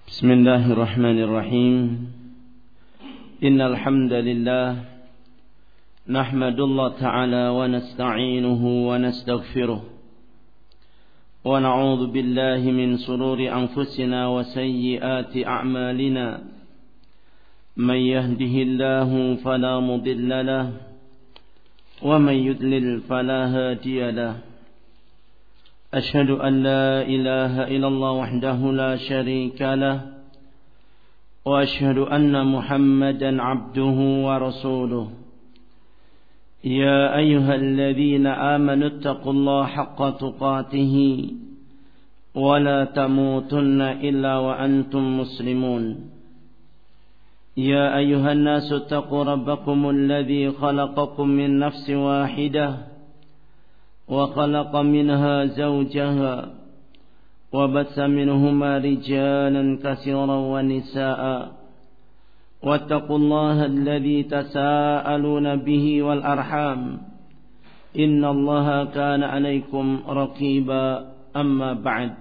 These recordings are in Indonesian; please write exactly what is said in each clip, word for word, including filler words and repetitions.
بسم الله الرحمن الرحيم إن الحمد لله نحمد الله تعالى ونستعينه ونستغفره ونعوذ بالله من شرور أنفسنا وسيئات أعمالنا من يهده الله فلا مضل له ومن يضلل فلا هادي له أشهد أن لا إله إلا الله وحده لا شريك له وأشهد أن محمدا عبده ورسوله يا أيها الذين آمنوا اتقوا الله حق تقاته ولا تموتن إلا وأنتم مسلمون يا أيها الناس اتقوا ربكم الذي خلقكم من نفس واحدة وخلق منها زوجها وبث منهما رجالا كثيرا ونساء واتقوا الله الذي تساءلون به والأرحام إن الله كان عليكم رقيبا أما بعد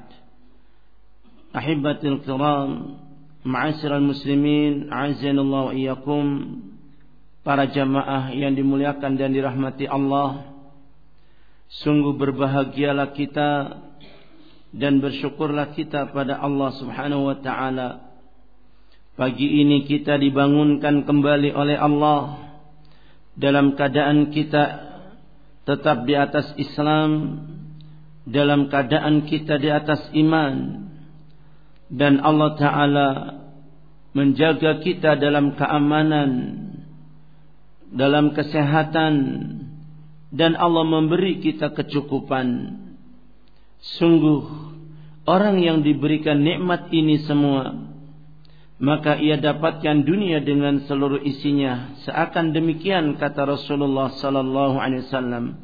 أحبتي الكرام معاشر المسlimin a'azzanallahu wa iyyakum, para jamaah yang dimuliakan dan dirahmati Allah. Sungguh berbahagialah kita dan bersyukurlah kita pada Allah Subhanahu wa ta'ala. Pagi ini kita dibangunkan kembali oleh Allah dalam keadaan kita tetap di atas Islam, dalam keadaan kita di atas iman, dan Allah Ta'ala menjaga kita dalam keamanan, dalam kesehatan, dan Allah memberi kita kecukupan. Sungguh orang yang diberikan nikmat ini semua, maka ia dapatkan dunia dengan seluruh isinya. Seakan demikian kata Rasulullah sallallahu alaihi wasallam.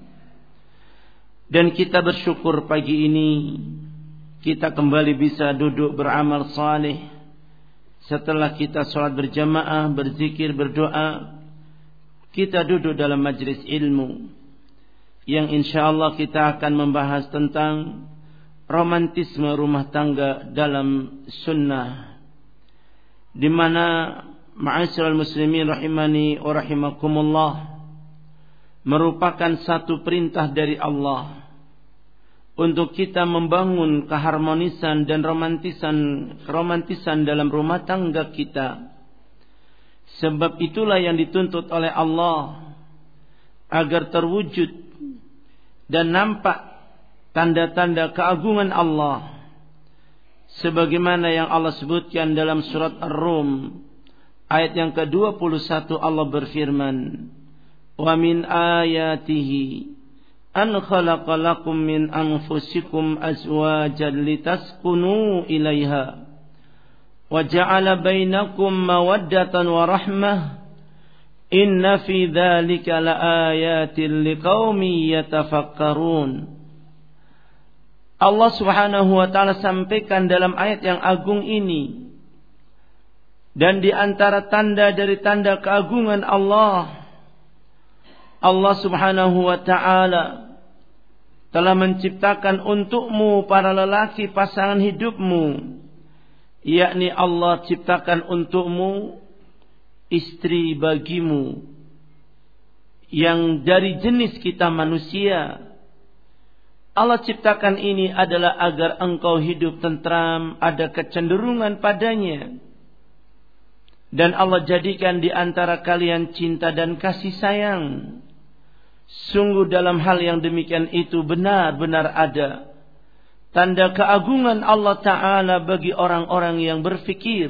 Dan kita bersyukur pagi ini kita kembali bisa duduk beramal saleh setelah kita sholat berjamaah, berzikir, berdoa. Kita duduk dalam majlis ilmu yang insyaallah kita akan membahas tentang romantisme rumah tangga dalam sunnah, di mana ma'asyiral muslimin rahimani wa rahimakumullah merupakan satu perintah dari Allah untuk kita membangun keharmonisan dan romantisan romantisan dalam rumah tangga kita. Sebab itulah yang dituntut oleh Allah agar terwujud dan nampak tanda-tanda keagungan Allah, sebagaimana yang Allah sebutkan dalam surat Ar-Rum ayat yang ke dua puluh satu. Allah berfirman, wa min ayatihi an khalaqa lakum min anfusikum azwajan litaskunu ilaiha wa ja'ala bainakum mawaddatan wa rahmah inna fi dzalika laayatin liqaumin yatafakkarun. Allah Subhanahu wa taala sampaikan dalam ayat yang agung ini, dan di antara tanda dari tanda keagungan Allah, Allah Subhanahu wa taala telah menciptakan untukmu para lelaki pasangan hidupmu, yakni Allah ciptakan untukmu istri bagimu yang dari jenis kita manusia. Allah ciptakan ini adalah agar engkau hidup tentram, ada kecenderungan padanya, dan Allah jadikan di antara kalian cinta dan kasih sayang. Sungguh dalam hal yang demikian itu benar-benar ada tanda keagungan Allah Ta'ala bagi orang-orang yang berfikir.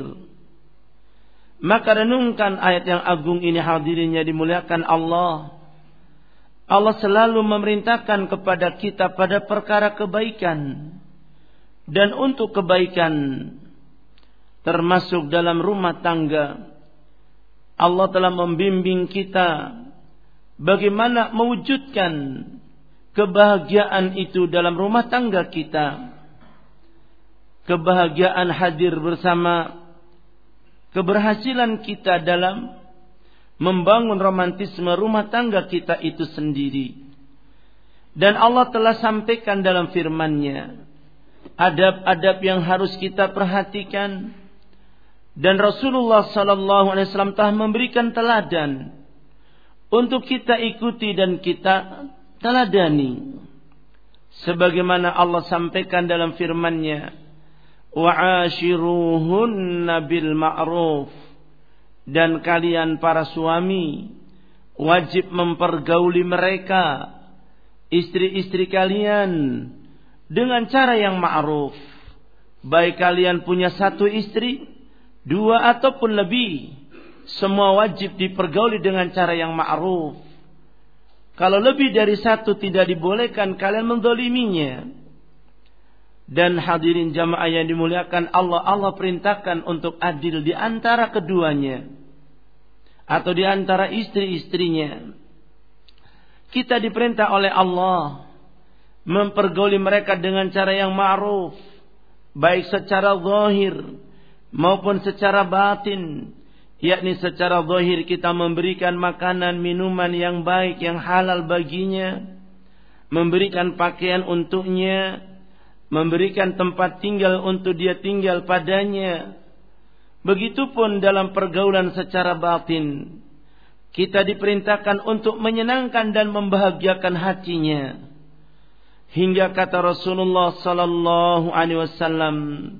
Maka renungkan ayat yang agung ini, hadirinnya dimuliakan Allah. Allah selalu memerintahkan kepada kita pada perkara kebaikan dan untuk kebaikan, termasuk dalam rumah tangga. Allah telah membimbing kita bagaimana mewujudkan kebahagiaan itu dalam rumah tangga kita. Kebahagiaan hadir bersama keberhasilan kita dalam membangun romantisme rumah tangga kita itu sendiri. Dan Allah telah sampaikan dalam firman-Nya adab-adab yang harus kita perhatikan Dan Rasulullah sallallahu alaihi wasallam telah memberikan teladan untuk kita ikuti dan kita teladani. Sebagaimana Allah sampaikan dalam firman-Nya, wa'ashiruhunna bil ma'ruf, dan kalian para suami wajib mempergauli mereka, istri-istri kalian, dengan cara yang ma'ruf. Baik kalian punya satu istri, dua ataupun lebih, semua wajib dipergauli dengan cara yang ma'ruf. Kalau lebih dari satu tidak dibolehkan kalian mendoliminya. Dan hadirin jamaah yang dimuliakan Allah, Allah perintahkan untuk adil di antara keduanya atau di antara istri-istrinya. Kita diperintah oleh Allah mempergauli mereka dengan cara yang ma'ruf, baik secara zahir maupun secara batin. Yakni secara zahir kita memberikan makanan, minuman yang baik, yang halal baginya, memberikan pakaian untuknya, memberikan tempat tinggal untuk dia tinggal padanya. Begitupun dalam pergaulan secara batin, kita diperintahkan untuk menyenangkan dan membahagiakan hatinya. Hingga kata Rasulullah sallallahu alaihi wasallam,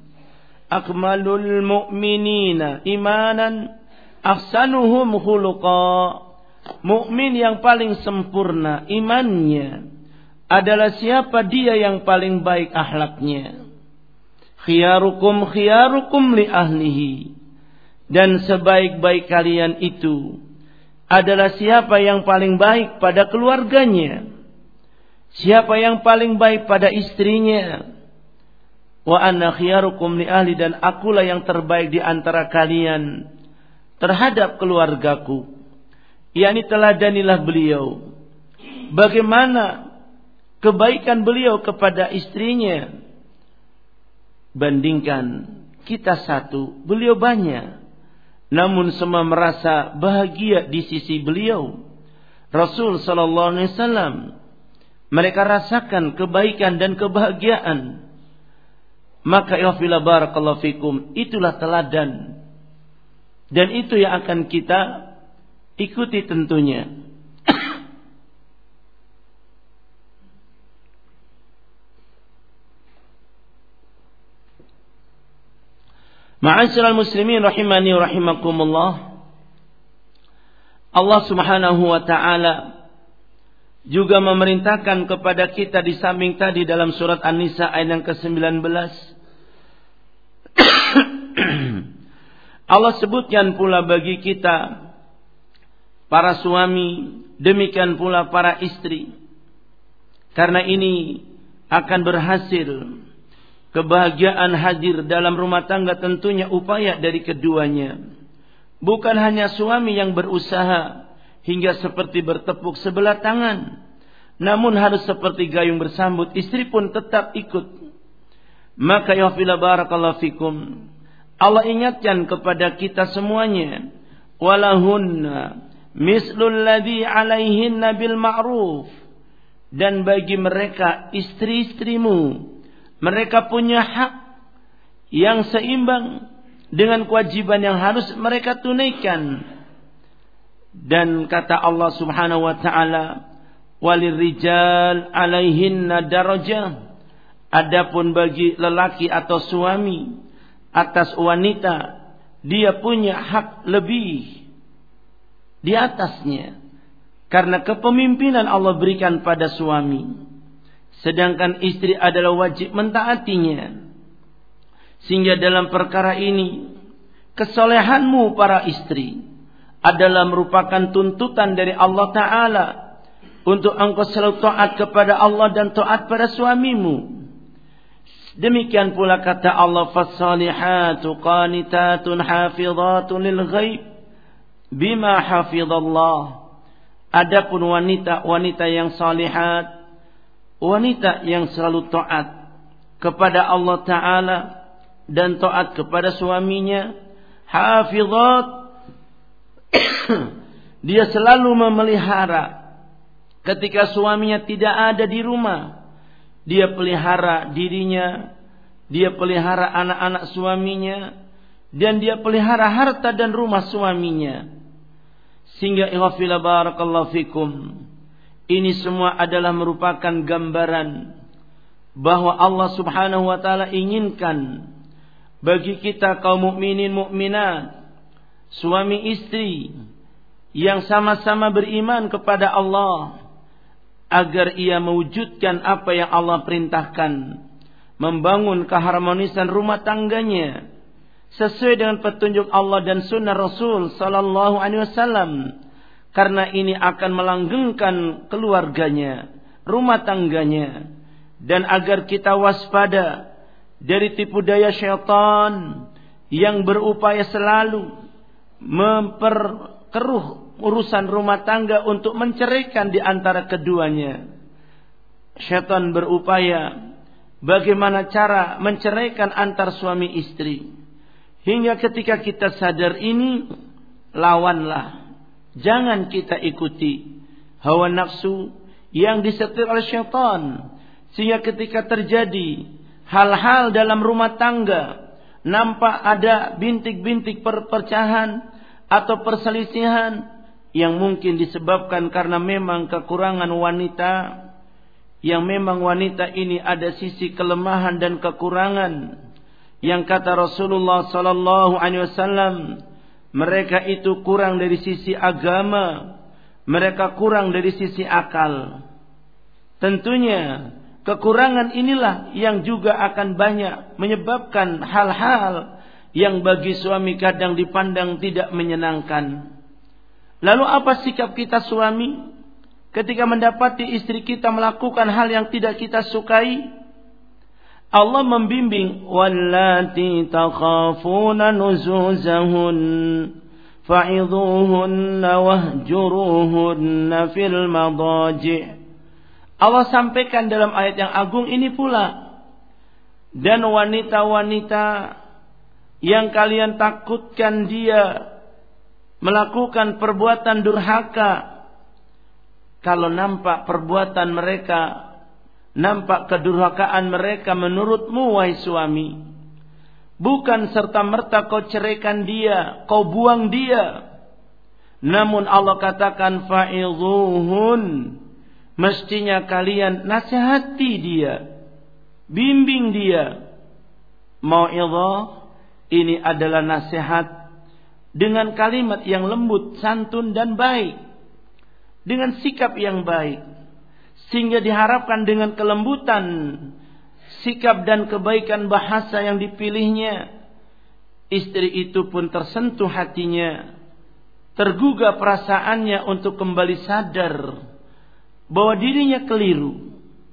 akmalul mu'minina imanan ahsanuhum khuluqa. Mukmin yang paling sempurna imannya adalah siapa dia yang paling baik akhlaknya. Khiyarukum khiyarukum li ahlihi, dan sebaik-baik kalian itu adalah siapa yang paling baik pada keluarganya, siapa yang paling baik pada istrinya. Wa anna khiyarukum li ahli, dan akulah yang terbaik di antara kalian terhadap keluargaku. yakni teladanilah beliau bagaimana kebaikan beliau kepada istrinya. Bandingkan kita satu, beliau banyak, namun semua merasa bahagia di sisi beliau. Rasul sallallahu alaihi wasallam, mereka rasakan kebaikan dan kebahagiaan. Maka ya fila barakallahu fikum, itulah teladan, dan itu yang akan kita ikuti tentunya. Ma'asyiral muslimin rahimani wa rahimakumullah. Allah Subhanahu wa taala juga memerintahkan kepada kita di samping tadi dalam surat An-Nisa ayat yang kesembilan belas. Allah sebutkan pula bagi kita para suami, demikian pula para istri. Karena ini akan berhasil kebahagiaan hadir dalam rumah tangga, tentunya upaya dari keduanya. Bukan hanya suami yang berusaha hingga seperti bertepuk sebelah tangan, namun harus seperti gayung bersambut, istri pun tetap ikut. Maka ya fila barakallahu fikum, Allah ingatkan kepada kita semuanya, walahunna mislul ladzi alaihinna bil ma'ruf, dan bagi mereka istri-istrimu, mereka punya hak yang seimbang dengan kewajiban yang harus mereka tunaikan. Dan kata Allah Subhanahu wa taala, walirrijal alaihinna darajah, adapun bagi lelaki atau suami atas wanita, dia punya hak lebih di atasnya, karena kepemimpinan Allah berikan pada suami, sedangkan istri adalah wajib mentaatinya. Sehingga dalam perkara ini, kesolehanmu para istri adalah merupakan tuntutan dari Allah Ta'ala untuk engkau selalu taat kepada Allah dan taat pada suamimu. Demikian pula kata Allah, fassalihatu qanitatun hafizatun lil ghaib bima hafizallah. Adapun wanita-wanita yang salihat, wanita yang selalu taat kepada Allah Ta'ala dan taat kepada suaminya, hafizat, dia selalu memelihara ketika suaminya tidak ada di rumah. Dia pelihara dirinya, dia pelihara anak-anak suaminya, dan dia pelihara harta dan rumah suaminya. Sehingga ighfila barakallahu fikum, ini semua adalah merupakan gambaran bahwa Allah Subhanahu wa taala inginkan bagi kita kaum mukminin mukminat, suami istri yang sama-sama beriman kepada Allah, agar ia mewujudkan apa yang Allah perintahkan, membangun keharmonisan rumah tangganya sesuai dengan petunjuk Allah dan sunnah Rasul sallallahu alaihi wasallam, karena ini akan melanggengkan keluarganya, rumah tangganya, dan agar kita waspada dari tipu daya syaitan yang berupaya selalu memperkeruh urusan rumah tangga untuk menceraikan di antara keduanya. Syaitan berupaya bagaimana cara menceraikan antar suami istri. Hingga ketika kita sadar ini, lawanlah. Jangan kita ikuti hawa nafsu yang disetir oleh syaitan. Sehingga ketika terjadi hal-hal dalam rumah tangga, nampak ada bintik-bintik perpecahan atau perselisihan yang mungkin disebabkan karena memang kekurangan wanita, yang memang wanita ini ada sisi kelemahan dan kekurangan, yang kata Rasulullah sallallahu alaihi wasallam, mereka itu kurang dari sisi agama, mereka kurang dari sisi akal. Tentunya kekurangan inilah yang juga akan banyak menyebabkan hal-hal yang bagi suami kadang dipandang tidak menyenangkan. Lalu apa sikap kita suami ketika mendapati istri kita melakukan hal yang tidak kita sukai? Allah membimbing, wallati takhafuna nuzuzahun fa'idhuhunna wahjuruhunna fil madaji'. Allah sampaikan dalam ayat yang agung ini pula, dan wanita-wanita yang kalian takutkan dia melakukan perbuatan durhaka, kalau nampak perbuatan mereka, nampak kedurhakaan mereka menurutmu wahai suami, bukan serta-merta kau ceraikan dia, kau buang dia. Namun Allah katakan fa'idhuhun, mestinya kalian nasihati dia, bimbing dia. Mau'idhah ini adalah nasihat dengan kalimat yang lembut, santun dan baik, dengan sikap yang baik, sehingga diharapkan dengan kelembutan sikap dan kebaikan bahasa yang dipilihnya, istri itu pun tersentuh hatinya, tergugah perasaannya untuk kembali sadar bahwa dirinya keliru.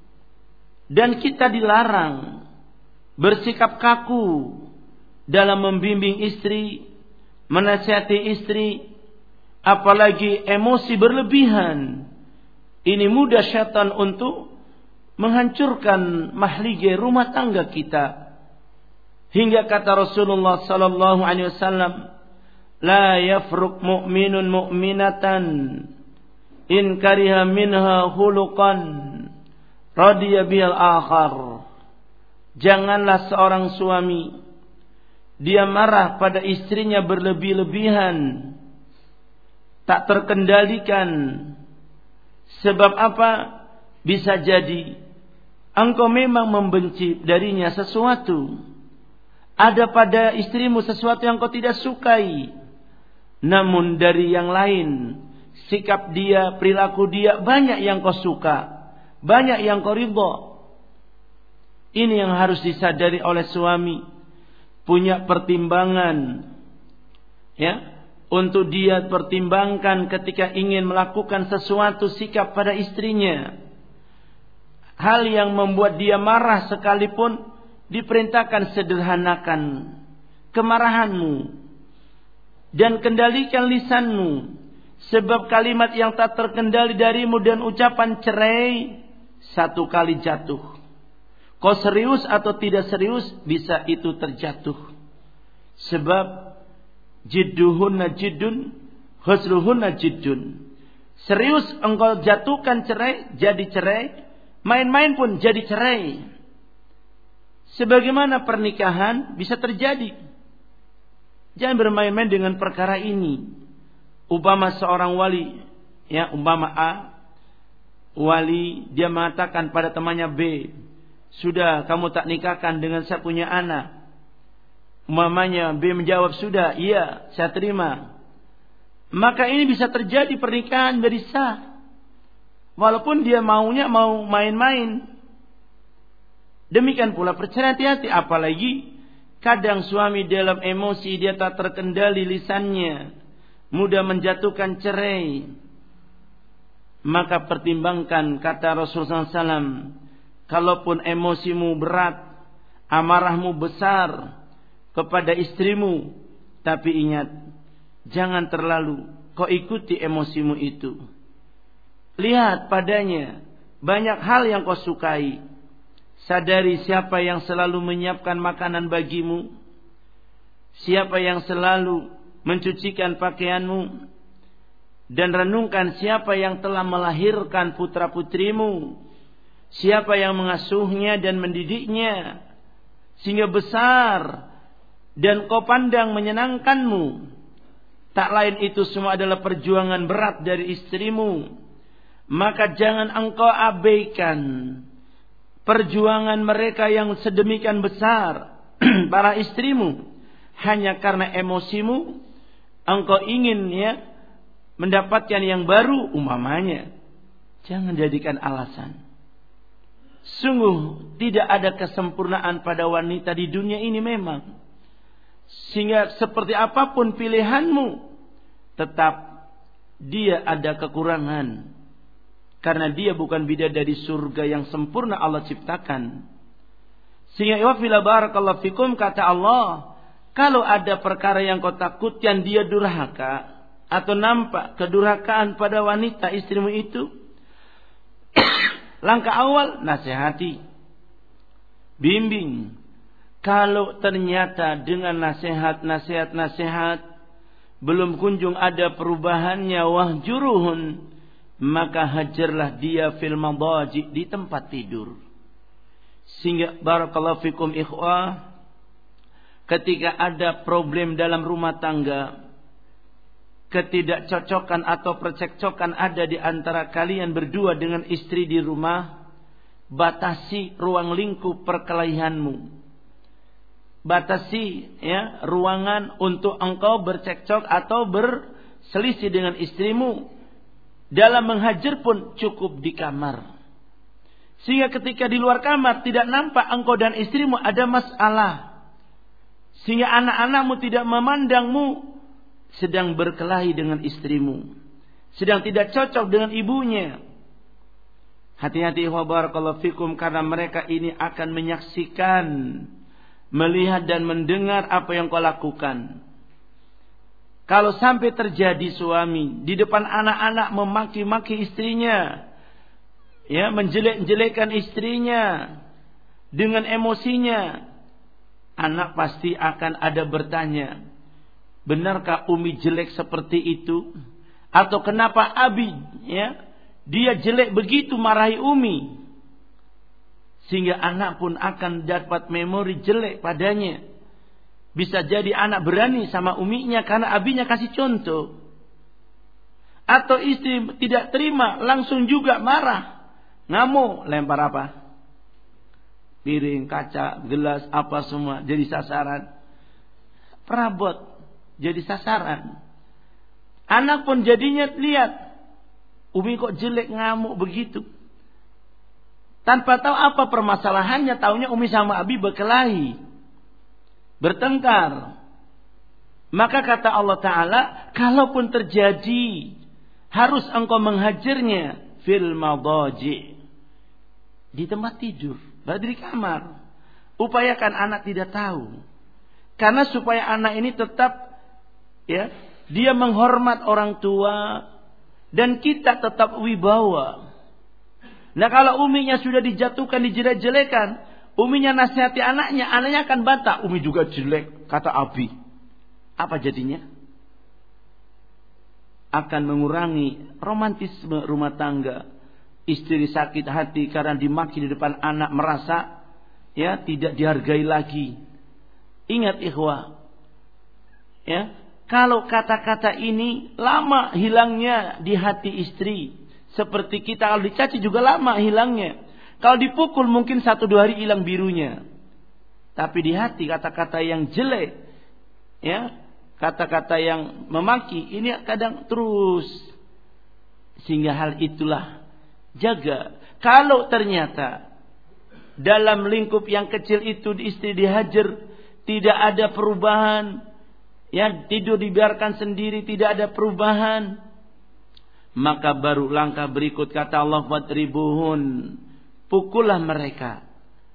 Dan kita dilarang bersikap kaku dalam membimbing istri, menasihati istri, apalagi emosi berlebihan. Ini mudah syaitan untuk menghancurkan mahligai rumah tangga kita. Hingga kata Rasulullah sallallahu alaihi wasallam, la yafruq mu'minun mu'minatan in kariha minha khuluqan radiya bil akhar. Janganlah seorang suami dia marah pada istrinya berlebih-lebihan, tak terkendalikan. Sebab apa? Bisa jadi engkau memang membenci darinya sesuatu, ada pada istrimu sesuatu yang kau tidak sukai, namun dari yang lain, sikap dia, perilaku dia banyak yang kau suka, banyak yang kau ridha. Ini yang harus disadari oleh suami, punya pertimbangan, ya, untuk dia pertimbangkan ketika ingin melakukan sesuatu sikap pada istrinya. Hal yang membuat dia marah sekalipun diperintahkan sederhanakan kemarahanmu dan kendalikan lisanmu, sebab kalimat yang tak terkendali darimu dan ucapan cerai satu kali jatuh. Kau serius atau tidak serius, bisa itu terjatuh. Sebab jidduhunna jiddun, husruhunna jiddun. Serius engkau jatuhkan cerai, jadi cerai. Main-main pun jadi cerai. Sebagaimana pernikahan bisa terjadi. Jangan bermain-main dengan perkara ini. Umpama seorang wali, ya umpama A, wali dia mengatakan pada temannya B, sudah kamu tak nikahkan dengan saya punya anak. Umpamanya B menjawab sudah, iya saya terima. Maka ini bisa terjadi pernikahan dari sah. Walaupun dia maunya mau main-main. Demikian pula perceraian, hati-hati. Apalagi kadang suami dalam emosi dia tak terkendali lisannya, mudah menjatuhkan cerai. Maka pertimbangkan, kata Rasulullah shallallahu alaihi wasallam, kalaupun emosimu berat, amarahmu besar kepada istrimu, tapi ingat, jangan terlalu kau ikuti emosimu itu. Lihat padanya banyak hal yang kau sukai. Sadari siapa yang selalu menyiapkan makanan bagimu, siapa yang selalu mencucikan pakaianmu, dan renungkan siapa yang telah melahirkan putra-putrimu, siapa yang mengasuhnya dan mendidiknya sehingga besar dan kau pandang menyenangkanmu. Tak lain itu semua adalah perjuangan berat dari istrimu. Maka jangan engkau abaikan perjuangan mereka yang sedemikian besar, para istrimu, hanya karena emosimu engkau ingin ya mendapatkan yang baru umpamanya. Jangan jadikan alasan. Sungguh tidak ada kesempurnaan pada wanita di dunia ini memang. Sehingga seperti apapun pilihanmu, tetap dia ada kekurangan. Karena dia bukan bidadari surga yang sempurna Allah ciptakan. Sehingga ya fila barakallahu fikum, kata Allah, kalau ada perkara yang kau takutkan dia durhaka atau nampak kedurhakaan pada wanita istrimu itu, langkah awal nasihati, bimbing. Kalau ternyata dengan nasihat-nasihat-nasihat belum kunjung ada perubahannya, wahjuruhun, maka hajarlah dia fil madaji, di tempat tidur. Sehingga barakallahu fikum ikhwah, ketika ada problem dalam rumah tangga, ketidakcocokan atau percekcokan ada di antara kalian berdua dengan istri di rumah, batasi ruang lingkup perkelahianmu. Batasi ya ruangan untuk engkau bercekcok atau berselisih dengan istrimu. Dalam menghajar pun cukup di kamar. Sehingga ketika di luar kamar tidak nampak engkau dan istrimu ada masalah. Sehingga anak-anakmu tidak memandangmu sedang berkelahi dengan istrimu, sedang tidak cocok dengan ibunya. Hati-hati wa barakallahu fikum, karena mereka ini akan menyaksikan, melihat dan mendengar apa yang kau lakukan. Kalau sampai terjadi suami di depan anak-anak memaki-maki istrinya, ya, menjelek-jelekkan istrinya dengan emosinya, anak pasti akan ada bertanya, benarkah Umi jelek seperti itu? Atau kenapa Abi ya dia jelek begitu marahi Umi? Sehingga anak pun akan dapat memori jelek padanya. Bisa jadi anak berani sama uminya karena abinya kasih contoh. Atau istri tidak terima, langsung juga marah, ngamuk, lempar apa? Piring, kaca, gelas, apa semua jadi sasaran. Perabot jadi sasaran. Anak pun jadinya lihat, Umi kok jelek, ngamuk begitu. Tanpa tahu apa permasalahannya, taunya Umi sama Abi berkelahi, bertengkar. Maka kata Allah Ta'ala, kalaupun terjadi, harus engkau menghajarnya fil madaji, di tempat tidur, berada di kamar. Upayakan anak tidak tahu. Karena supaya anak ini tetap ya, dia menghormat orang tua dan kita tetap wibawa. Nah, kalau uminya sudah dijatuhkan, dijelek-jelekan, uminya nasihati anaknya, anaknya akan bantah, Umi juga jelek, kata Abi. Apa jadinya? Akan mengurangi romantisme rumah tangga. Istri sakit hati karena dimaki di depan anak, merasa ya tidak dihargai lagi. Ingat ikhwah, Ya, kalau kata-kata ini lama hilangnya di hati istri. Seperti kita kalau dicaci juga lama hilangnya. Kalau dipukul mungkin satu dua hari hilang birunya. Tapi di hati kata-kata yang jelek, ya, kata-kata yang memaki, ini kadang terus. Sehingga hal itulah jaga. Kalau ternyata dalam lingkup yang kecil itu istri dihajar, tidak ada perubahan, ya, tidur dibiarkan sendiri, tidak ada perubahan, maka baru langkah berikut kata Allah, wadribuhun, pukullah mereka.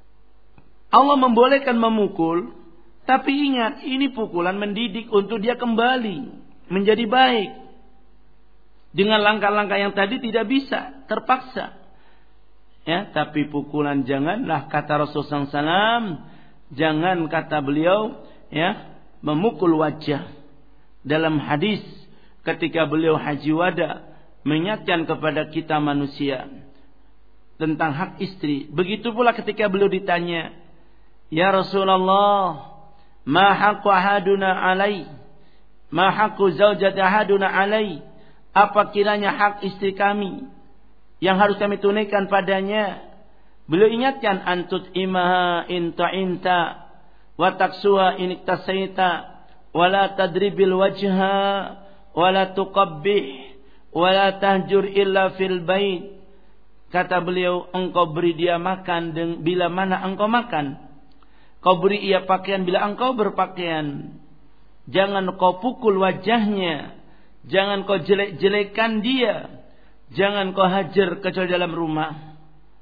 Allah membolehkan memukul, tapi ingat, ini pukulan mendidik untuk dia kembali menjadi baik. Dengan langkah-langkah yang tadi tidak bisa, terpaksa. Ya, tapi pukulan janganlah, kata Rasulullah shallallahu alaihi wasallam, jangan, kata beliau, ya, memukul wajah. Dalam hadis ketika beliau haji wada mengingatkan kepada kita manusia tentang hak istri. Begitu pula ketika beliau ditanya, ya Rasulullah, ma haqqu ahaduna alai, ma haqqu zaujati ahaduna alai, apa kiranya hak istri kami yang harus kami tunaikan padanya? Beliau ingatkan, antut imaha inta inta wa taksuha in iktasaita wa la tadribil wajha wa la tuqabbih wa la tahjur illa fil bait. Kata beliau, engkau beri dia makan bila mana engkau makan, kau beri ia pakaian bila engkau berpakaian. Jangan kau pukul wajahnya, jangan kau jelek-jelekan dia, jangan kau hajar kecuali dalam rumah.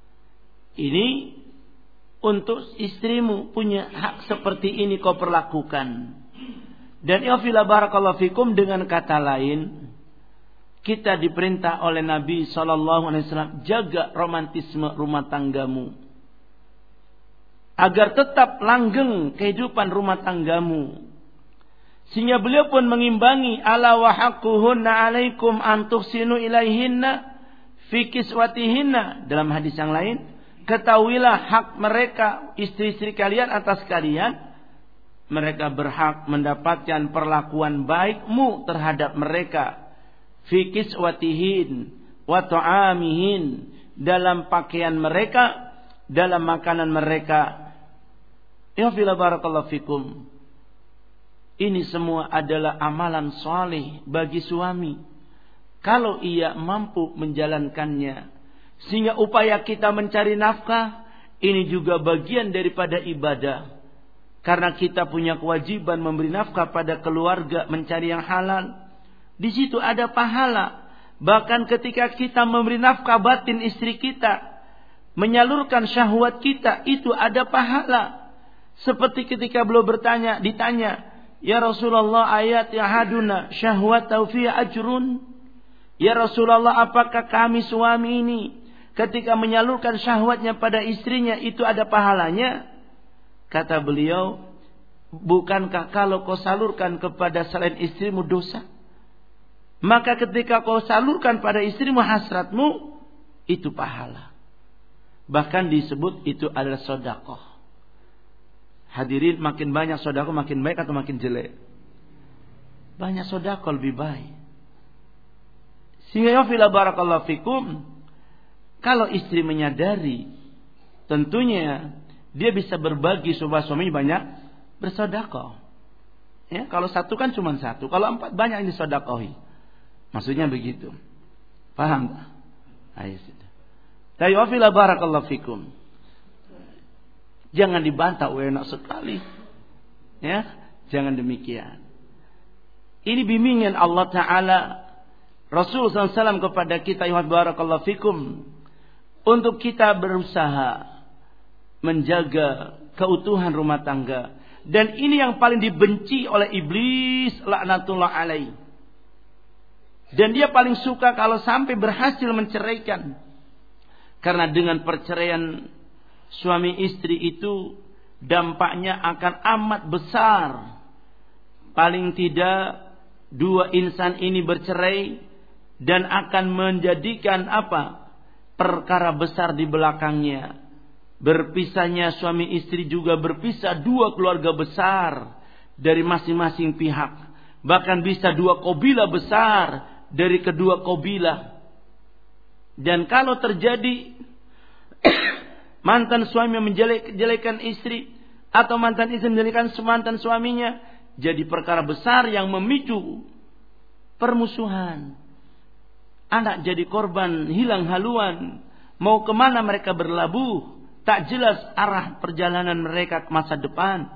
Ini untuk istrimu punya hak seperti ini kau perlakukan. Dan ya fila barakallahu fikum, dengan kata lain, kita diperintah oleh Nabi shallallahu alaihi wasallam, jaga romantisme rumah tanggamu agar tetap langgeng kehidupan rumah tanggamu. Sehingga beliau pun mengimbangi, ala wa haqquhunna alaikum an tuhsinu ilaihinna fi kiswatihinna. Dalam hadis yang lain, ketahuilah hak mereka, istri-istri kalian atas kalian, mereka berhak mendapatkan perlakuan baikmu terhadap mereka. Fi kiswatihin wa ta'amihin, dalam pakaian mereka, dalam makanan mereka. Ya fila barakallahu fikum. Ini semua adalah amalan saleh bagi suami, kalau ia mampu menjalankannya. Sehingga upaya kita mencari nafkah ini juga bagian daripada ibadah. Karena kita punya kewajiban memberi nafkah pada keluarga, mencari yang halal. Di situ ada pahala. Bahkan ketika kita memberi nafkah batin istri kita, menyalurkan syahwat kita, itu ada pahala. Seperti ketika beliau bertanya, ditanya, ya Rasulullah, ayat yahaduna syahwat taufiya ajrun. Ya Rasulullah, apakah kami suami ini ketika menyalurkan syahwatnya pada istrinya itu ada pahalanya? Kata beliau, bukankah kalau kau salurkan kepada selain istrimu dosa? Maka ketika kau salurkan pada istrimu hasratmu, itu pahala. Bahkan disebut itu adalah sedekah. Hadirin, makin banyak sedekah makin baik atau makin jelek? Banyak sedekah lebih baik. Sehingga ya fila barakallahu fikum, kalau istri menyadari, tentunya dia bisa berbagi supaya suaminya banyak bersedekah. Ya, kalau satu kan cuma satu, kalau empat banyak ini sedekahi. Maksudnya begitu. Paham tak? Ayo sudah. Tapi ya fila barakallahu fikum, jangan dibantah, enak sekali. Ya, jangan demikian. Ini bimbingan Allah Ta'ala, Rasul sallallahu alaihi wasallam kepada kita, ya barakallahu fikum, untuk kita berusaha menjaga keutuhan rumah tangga. Dan ini yang paling dibenci oleh iblis, laknatullah alaih. Dan dia paling suka kalau sampai berhasil menceraikan. Karena dengan perceraian suami istri itu dampaknya akan amat besar. Paling tidak dua insan ini bercerai dan akan menjadikan apa? Perkara besar di belakangnya. Berpisahnya suami istri juga berpisah dua keluarga besar dari masing-masing pihak. Bahkan bisa dua kabilah besar dari kedua kabilah. Dan kalau terjadi mantan suami menjelek-jelekan istri, atau mantan istri menjelekan mantan suaminya, jadi perkara besar yang memicu permusuhan. Anak jadi korban, hilang haluan. Mau kemana mereka berlabuh? Tak jelas arah perjalanan mereka ke masa depan.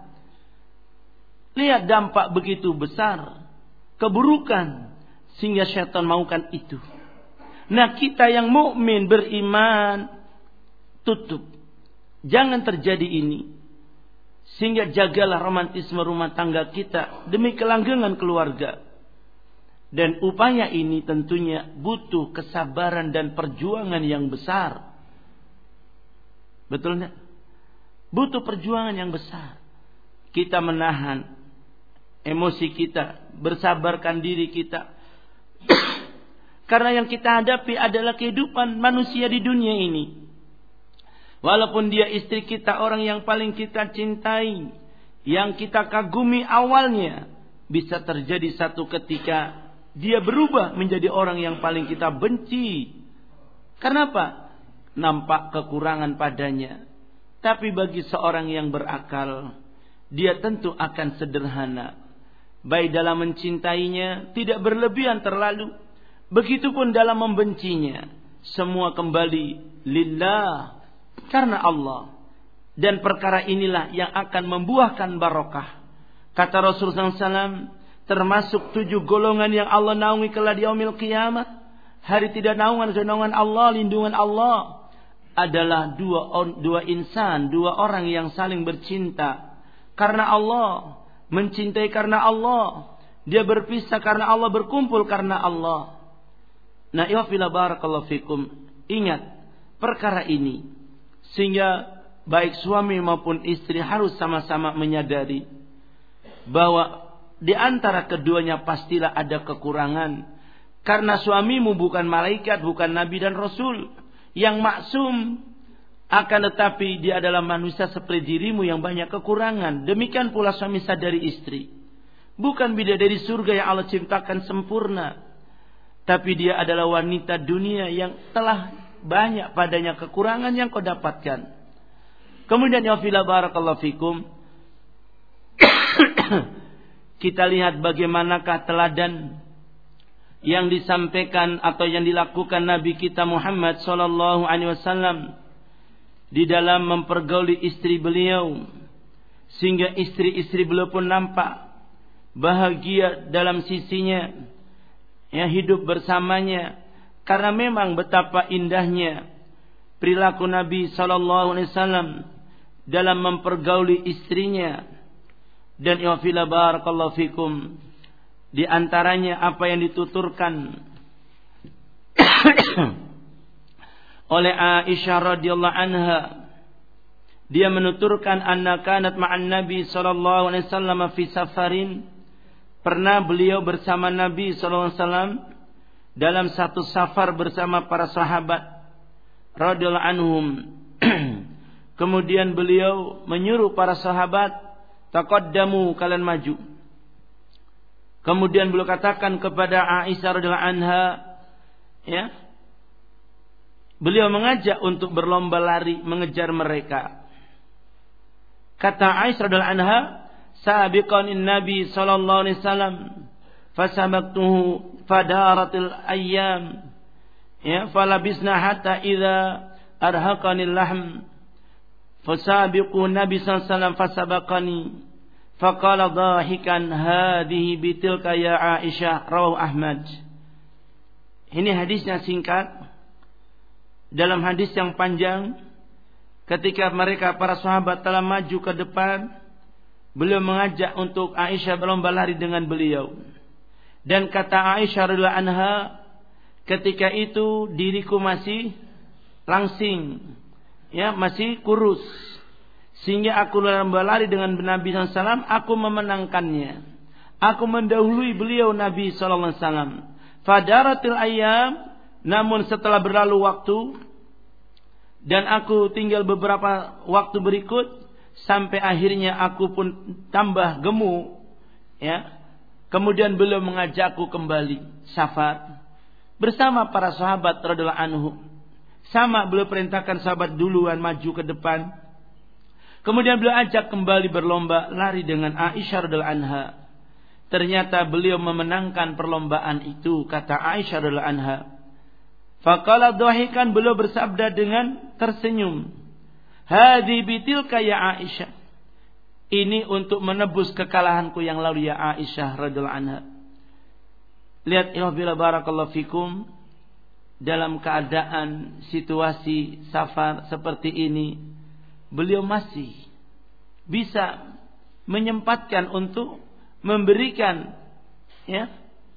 Lihat dampak begitu besar, keburukan, sehingga syaitan maukan itu. Nah, kita yang mukmin beriman, tutup. Jangan terjadi ini. Sehingga jagalah romantisme rumah tangga kita demi kelanggengan keluarga. Dan upaya ini tentunya butuh kesabaran dan perjuangan yang besar. Betul enggak? Butuh perjuangan yang besar. Kita menahan emosi kita, bersabarkan diri kita. Karena yang kita hadapi adalah kehidupan manusia di dunia ini. Walaupun dia istri kita, orang yang paling kita cintai, yang kita kagumi awalnya, bisa terjadi satu ketika dia berubah menjadi orang yang paling kita benci. Kenapa? Nampak kekurangan padanya. Tapi bagi seorang yang berakal, dia tentu akan sederhana. Baik dalam mencintainya, tidak berlebihan terlalu. Begitupun dalam membencinya. Semua kembali lillah, karena Allah. Dan perkara inilah yang akan membuahkan barokah. Kata Rasulullah shallallahu alaihi wasallam, termasuk tujuh golongan yang Allah naungi kelak di yaumil qiyamah. Hari tidak naungan, naungan Allah, lindungan Allah. Adalah dua, dua insan, dua orang yang saling bercinta. Karena Allah. Mencintai karena Allah. Dia berpisah karena Allah, berkumpul karena Allah. Nah, ya fila barakallahu fikum. Ingat perkara ini. Sehingga baik suami maupun istri harus sama-sama menyadari bahwa di antara keduanya pastilah ada kekurangan. Karena suamimu bukan malaikat, bukan nabi dan rasul yang maksum. Akan tetapi dia adalah manusia seperti dirimu yang banyak kekurangan. Demikian pula suami sadari istri. Bukan bidadari surga yang Allah ciptakan sempurna. Tapi dia adalah wanita dunia yang telah banyak padanya kekurangan yang kau dapatkan. Kemudian ya fila barakallahu fikum. Kita lihat bagaimanakah teladan yang disampaikan atau yang dilakukan Nabi kita Muhammad sallallahu alaihi wasallam di dalam mempergauli istri beliau, sehingga istri-istri beliau pun nampak bahagia dalam sisinya, ya, hidup bersamanya, karena memang betapa indahnya perilaku Nabi sallallahu alaihi wasallam dalam mempergauli istrinya. Dan ya fila barakallahu fikum, di antaranya apa yang dituturkan oleh Aisyah radhiyallahu anha. Dia menuturkan anna kanat ma'an Nabi sallallahu alaihi wasallam fi safarin. Pernah beliau bersama Nabi sallallahu alaihi wasallam dalam satu safar bersama para sahabat radhiyallahu anhum. Kemudian beliau menyuruh para sahabat, taqaddamu, kalian maju. Kemudian beliau katakan kepada Aisyah radhiyallahu anha, ya, beliau mengajak untuk berlomba lari mengejar mereka. Kata Aisyah radhiyallahu anha, sabiqanin Nabi sallallahu alaihi wasallam fasabaqtuhu fadaratil ayyam, ya, falabisna hatta idza arhaqanil lahm fasabiqu Nabi sallallahu alaihi wasallam fasabaqani faqala dhahikan hadhihi bitilka ya Aisyah, rawahu Ahmad. Ini hadisnya singkat. Dalam hadis yang panjang, ketika mereka para sahabat telah maju ke depan, beliau mengajak untuk Aisyah berlomba lari dengan beliau. Dan kata Aisyah radhiyallahu anha, ketika itu diriku masih langsing, ya, masih kurus, sehingga aku berlomba lari dengan Nabi sallallahu alaihi wasallam, aku memenangkannya. Aku mendahului beliau Nabi sallallahu alaihi wasallam. Fadaratil ayyam, namun setelah berlalu waktu dan aku tinggal beberapa waktu berikut, sampai akhirnya aku pun tambah gemuk, ya, Kemudian beliau mengajakku kembali safar bersama para sahabat radhiyallahu anhum. Sama beliau perintahkan sahabat duluan maju ke depan. Kemudian beliau ajak kembali berlomba lari dengan Aisyah radhiyallahu anha. Ternyata beliau memenangkan perlombaan itu, kata Aisyah radhiyallahu anha. Faqala dhahikan, beliau bersabda dengan tersenyum. Hadhi bitilka ya Aisyah. Ini untuk menebus kekalahanku yang lalu ya Aisyah radhiyallahu anha. Lihat ya barakallahu fikum, dalam keadaan situasi safar seperti ini, beliau masih bisa menyempatkan untuk memberikan ya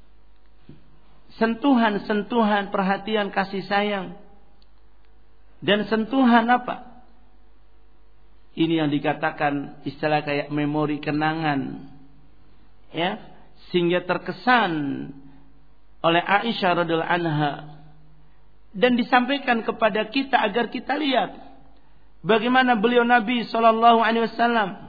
sentuhan-sentuhan perhatian kasih sayang dan sentuhan apa? Ini yang dikatakan istilah kayak memori kenangan, ya, sehingga terkesan oleh Aisyah radhiyallahu anha dan disampaikan kepada kita agar kita lihat bagaimana beliau Nabi sallallahu alaihi wasallam.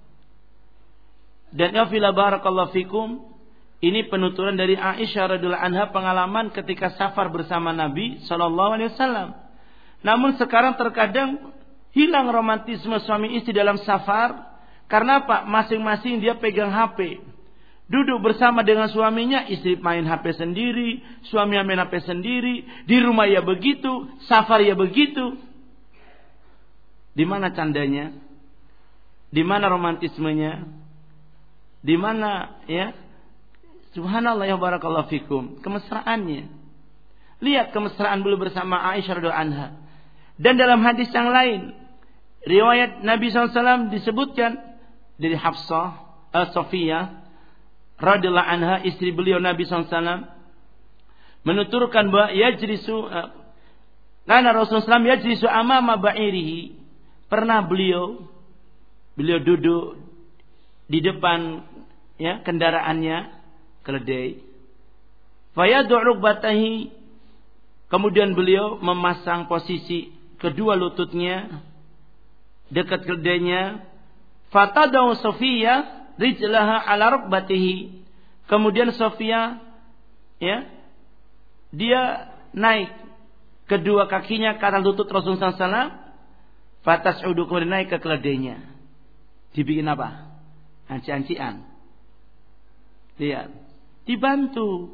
Dan ya fila barakallahu fikum, ini penuturan dari Aisyah radhiyallahu anha pengalaman ketika safar bersama Nabi sallallahu alaihi wasallam. Namun sekarang terkadang hilang romantisme suami istri dalam safar. Karena apa? Masing-masing dia pegang H P. Duduk bersama dengan suaminya, istri main H P sendiri, suami main H P sendiri, di rumah ya begitu, safar ya begitu. Di mana candanya? Di mana romantismenya? Di mana ya? Subhanallah ya barakallahu fikum, kemesraannya. Lihat kemesraan beliau bersama Aisyah radhiyallahu anha. Dan dalam hadis yang lain, riwayat Nabi shallallahu alaihi wasallam disebutkan dari Hafsah al-Safiyah radhiyallahu anha, istri beliau Nabi shallallahu alaihi wasallam, menuturkan bahwa yajlisu karena Rasulullah shallallahu alaihi wasallam yajlisu amama ba'irihi. Pernah beliau beliau duduk di depan ya kendaraannya, keledai. Fayad'u rukbatahi, kemudian beliau memasang posisi kedua lututnya dekat keledainya. Fatadau Sofia rijlaha ala rukbatihi, kemudian Sofia ya dia naik kedua kakinya ke atas lutut Rasulullah sallallahu alaihi wasallam. Fatas'udu, kemudian naik ke keledainya. Dibikin apa? Anci-ancian. Lihat, dibantu.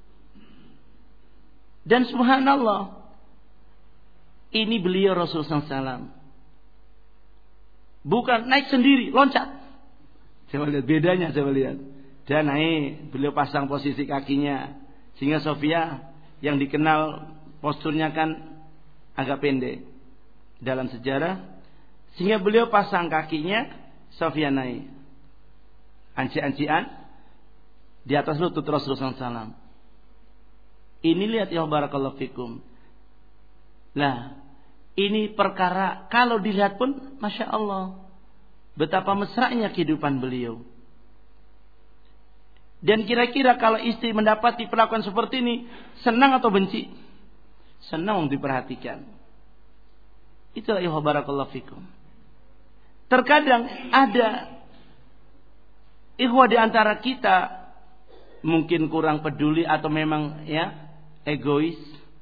Dan subhanallah, ini beliau Rasulullah sallallahu alaihi wasallam. Bukan naik sendiri, loncat. Coba lihat bedanya, coba lihat. Dia naik, beliau pasang posisi kakinya, sehingga Sofia yang dikenal posturnya kan agak pendek dalam sejarah, sehingga beliau pasang kakinya, Sofia naik. Anci-ancian di atas lutut Rasulullah sallallahu alaihi wasallam. Ini lihat ya barakallahu fikum. Nah, ini perkara kalau dilihat pun Masya Allah, betapa mesranya kehidupan beliau. Dan kira-kira kalau istri mendapati perlakuan seperti ini, senang atau benci? Senang diperhatikan. Itulah ya barakallahu fikum. Terkadang ada ikhwah di antara kita mungkin kurang peduli atau memang ya egois.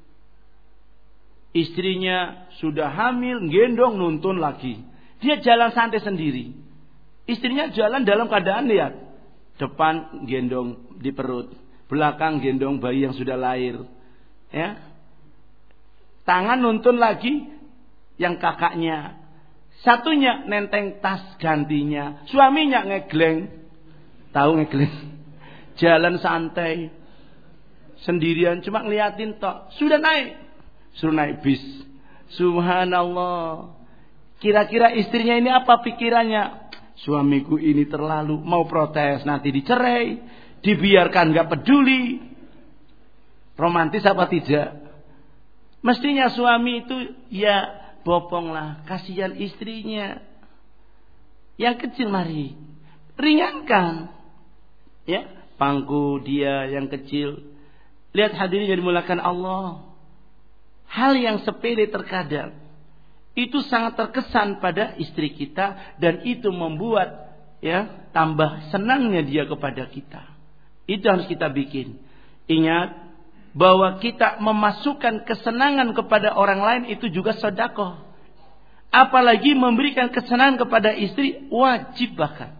Istrinya sudah hamil, gendong, nuntun lagi. Dia jalan santai sendiri. Istrinya jalan dalam keadaan lihat, depan gendong di perut, belakang gendong bayi yang sudah lahir. Ya. Tangan nuntun lagi yang kakaknya. Satunya nenteng tas gantinya, suaminya ngegleng. Tahu ngegleng? Jalan santai sendirian, cuma ngeliatin tok. Sudah naik, suruh naik bis. Subhanallah. Kira-kira istrinya ini apa pikirannya? Suamiku ini terlalu, mau protes nanti dicerai, dibiarkan gak peduli. Romantis apa tidak? Mestinya suami itu ya boponglah, kasihan istrinya. Yang kecil mari ringankan, ya pangku dia yang kecil. Lihat hadirin yang dimuliakan Allah, hal yang sepele terkadang itu sangat terkesan pada istri kita, dan itu membuat ya tambah senangnya dia kepada kita. Itu harus kita bikin. Ingat bahwa kita memasukkan kesenangan kepada orang lain itu juga sedekah. Apalagi memberikan kesenangan kepada istri, wajib bahkan.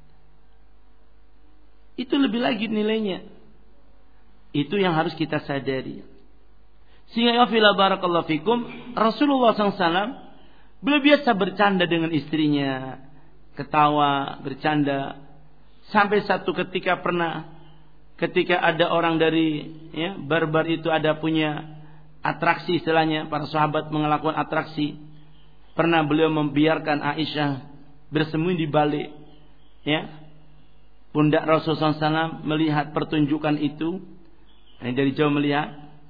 Itu lebih lagi nilainya. Itu yang harus kita sadari. Sehingga ya fila barakallahu fikum, Rasulullah shallallahu alaihi wasallam beliau biasa bercanda dengan istrinya, ketawa, bercanda. Sampai satu ketika pernah, ketika ada orang dari ya, barbar itu ada punya atraksi istilahnya, para sahabat melakukan atraksi. Pernah beliau membiarkan Aisyah bersembunyi di balik ya, pundak Rasulullah shallallahu alaihi wasallam melihat pertunjukan itu. Ini dari jauh melihat.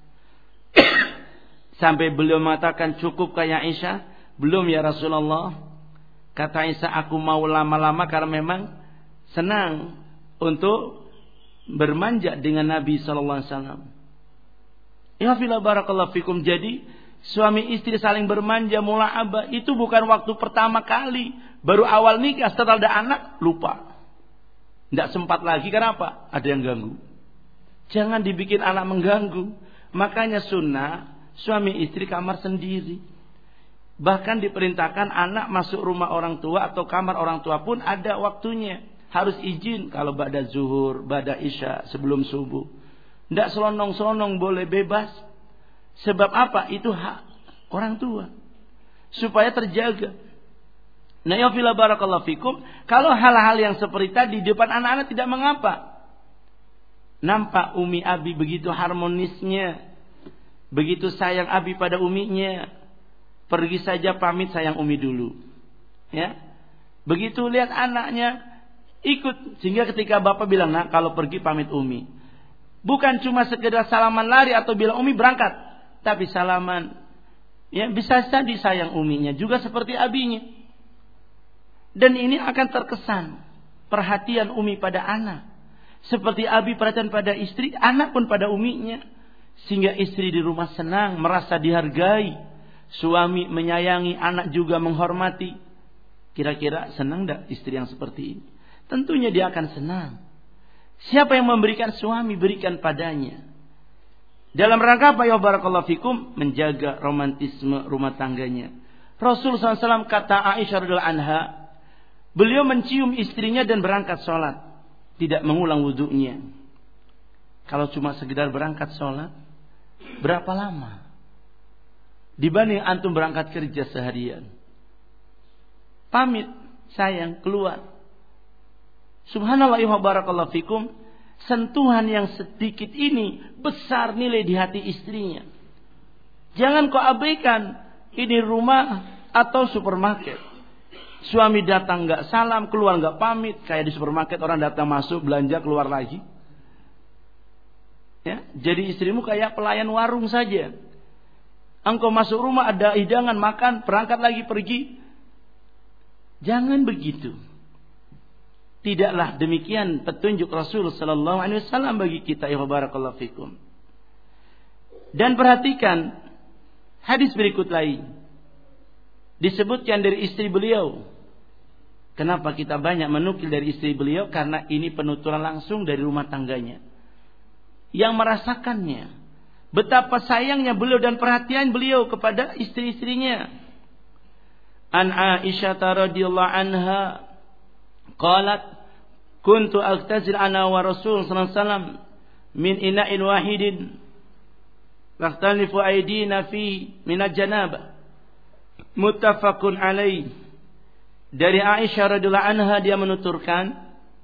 Sampai beliau mengatakan, cukup kayak Aisyah? Belum ya Rasulullah. Kata Aisyah, aku mau lama-lama karena memang senang untuk bermanja dengan Nabi sallallahu alaihi wasallam. Ya fila barakallahu fikum. Jadi suami istri saling bermanja mula'abah itu bukan waktu pertama kali. Baru awal nikah, setelah ada anak lupa. Tidak sempat lagi, kenapa? Ada yang ganggu. Jangan dibikin anak mengganggu. Makanya sunnah suami istri kamar sendiri. Bahkan diperintahkan anak masuk rumah orang tua atau kamar orang tua pun ada waktunya. Harus izin kalau ba'da zuhur, ba'da isya, sebelum subuh. Tidak selonong-selonong, boleh bebas. Sebab apa? Itu hak orang tua. Supaya terjaga. Nah ya fila barakallahu fikum. Kalau hal-hal yang seperti tadi di depan anak-anak tidak mengapa. Nampak Umi Abi begitu harmonisnya, begitu sayang Abi pada uminya. Pergi saja pamit sayang Umi dulu. Ya. Begitu lihat anaknya ikut, sehingga ketika bapak bilang, "Nah, kalau pergi pamit Umi." Bukan cuma sekedar salaman lari atau bilang Umi berangkat, tapi salaman. Ya, bisa saja sayang uminya juga seperti abinya. Dan ini akan terkesan perhatian Umi pada anak. Seperti abi perhatian pada istri, anak pun pada uminya. Sehingga istri di rumah senang, merasa dihargai. Suami menyayangi, anak juga menghormati. Kira-kira senang tidak istri yang seperti ini? Tentunya dia akan senang. Siapa yang memberikan suami, berikan padanya. Dalam rangka apa ya barakallahu fikum? Menjaga romantisme rumah tangganya. Rasul sallallahu alaihi wasallam kata Aisyah radhiyallahu anha, beliau mencium istrinya dan berangkat sholat. Tidak mengulang wudunya. Kalau cuma sekedar berangkat sholat, berapa lama? Dibanding antum berangkat kerja seharian. Pamit, sayang, keluar. Subhanallah wa barakallahu fikum. Sentuhan yang sedikit ini besar nilai di hati istrinya. Jangan kau abaikan. Ini rumah atau supermarket. Suami datang nggak salam, keluar nggak pamit, kayak di supermarket orang datang masuk belanja keluar lagi. Ya, jadi istrimu kayak pelayan warung saja. Engkau masuk rumah ada hidangan makan, berangkat lagi pergi. Jangan begitu. Tidaklah demikian petunjuk Rasul sallallahu alaihi wasallam bagi kita ya barakallahu fikum. Dan perhatikan hadis berikut lain. Disebutkan dari istri beliau. Kenapa kita banyak menukil dari istri beliau? Karena ini penuturan langsung dari rumah tangganya. Yang merasakannya. Betapa sayangnya beliau dan perhatian beliau kepada istri-istrinya. An Aisyah radhiyallahu anha qalat kuntu aghtazil ana wa Rasul sallallahu alaihi wasallam min ina'in wahidin fakhtalifu aydina fi min al-janabah muttafaqun alaih. Dari Aisyah radhiyallahu anha dia menuturkan,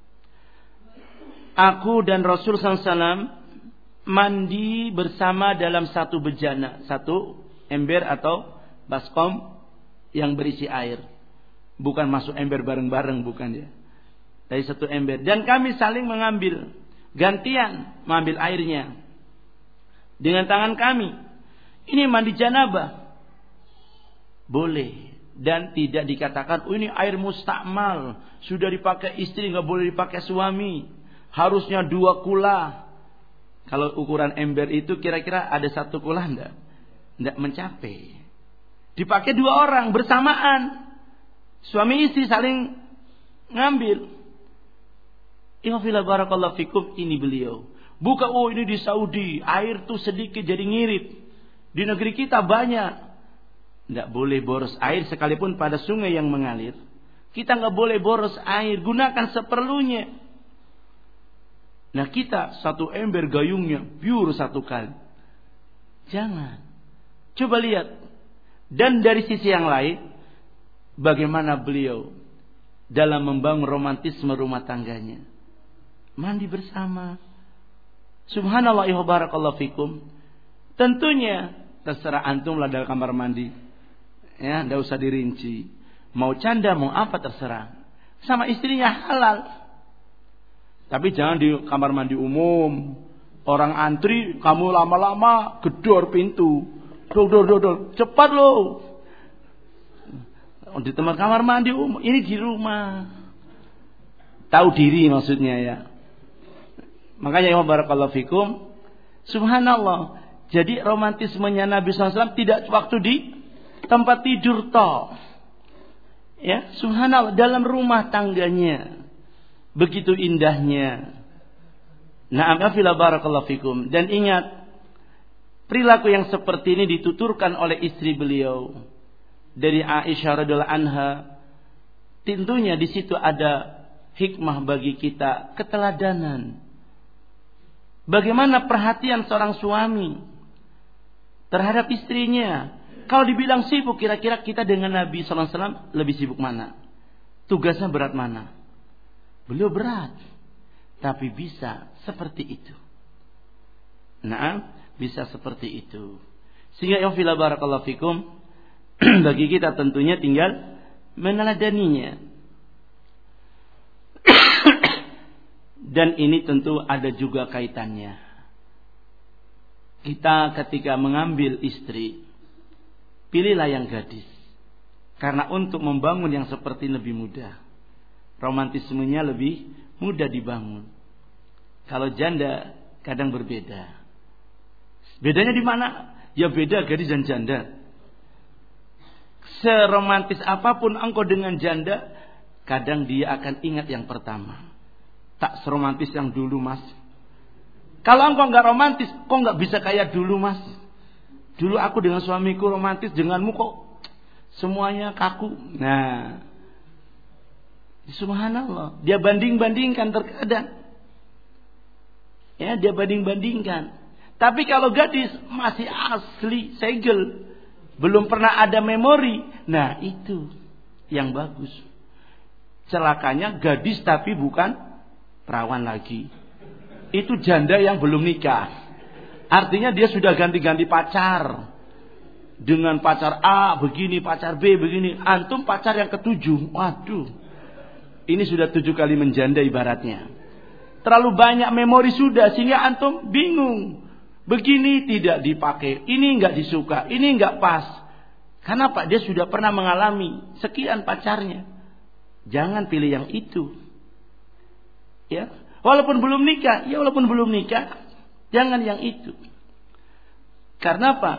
aku dan Rasul sallallahu alaihi wasallam mandi bersama dalam satu bejana, satu ember atau baskom yang berisi air. Bukan masuk ember bareng-bareng, bukan ya. Dari satu ember. Dan kami saling mengambil, gantian mengambil airnya dengan tangan kami. Ini mandi janabah. Boleh. Dan tidak dikatakan, oh ini air mustakmal, sudah dipakai istri, nggak boleh dipakai suami, harusnya dua kula. Kalau ukuran ember itu kira-kira ada satu kula enggak? Enggak mencapai. Dipakai dua orang bersamaan, suami istri saling ngambil. Ikhwafillah barakallahu fikum, ini beliau. Bukan oh ini di Saudi, air tuh sedikit jadi ngirit. Di negeri kita banyak. Tidak boleh boros air sekalipun pada sungai yang mengalir. Kita nggak boleh boros air, gunakan seperlunya. Nah kita satu ember gayungnya biur satu kali. Jangan. Coba lihat. Dan dari sisi yang lain, bagaimana beliau dalam membangun romantisme rumah tangganya. Mandi bersama. Subhanallah wa barakallahu fikum. Tentunya terserah antum lah dalam kamar mandi. Ya, enggak usah dirinci. Mau canda, mau apa terserah. Sama istrinya halal. Tapi jangan di kamar mandi umum. Orang antri, kamu lama-lama gedor pintu. Dor dor dor dor. Cepat loh. Di tempat kamar mandi umum, ini di rumah. Tahu diri maksudnya ya. Makanya ya barakallahu fikum. Subhanallah. Jadi romantismenya Nabi shallallahu alaihi wasallam tidak waktu di tempat tidur toh. Ya, subhanallah, dalam rumah tangganya. Begitu indahnya. Na'am afila barakallahu fikum. Dan ingat, perilaku yang seperti ini dituturkan oleh istri beliau. Dari Aisyah radhiyallahu anha. Tentunya di situ ada hikmah bagi kita, keteladanan. Bagaimana perhatian seorang suami terhadap istrinya. Kalau dibilang sibuk, kira-kira kita dengan Nabi shallallahu alaihi wasallam lebih sibuk mana? Tugasnya berat mana? Beliau berat, tapi bisa seperti itu. Nah, bisa seperti itu. Sehingga ya fillah barakallahu fikum, bagi kita tentunya tinggal meneladaninya. Dan ini tentu ada juga kaitannya. Kita ketika mengambil istri, pilihlah yang gadis. Karena untuk membangun yang seperti lebih mudah. Romantismenya lebih mudah dibangun. Kalau janda kadang berbeda. Bedanya di mana? Ya beda gadis dan janda. Seromantis apapun engkau dengan janda, kadang dia akan ingat yang pertama. Tak seromantis yang dulu mas. Kalau engkau nggak romantis, kok nggak bisa kayak dulu mas. Dulu aku dengan suamiku romantis, denganmu kok semuanya kaku. Nah, subhanallah, dia banding-bandingkan terkadang. Ya, dia banding-bandingkan. Tapi kalau gadis masih asli, segel, belum pernah ada memori. Nah, itu yang bagus. Celakanya gadis tapi bukan perawan lagi. Itu janda yang belum nikah. Artinya dia sudah ganti-ganti pacar. Dengan pacar A begini, pacar B begini. Antum pacar yang ketujuh. Waduh. Ini sudah tujuh kali menjanda ibaratnya. Terlalu banyak memori sudah sehingga antum bingung. Begini tidak dipakai, ini enggak disuka, ini enggak pas. Kenapa? Dia sudah pernah mengalami sekian pacarnya. Jangan pilih yang itu. Ya, walaupun belum nikah, ya walaupun belum nikah, jangan yang itu. Karena apa?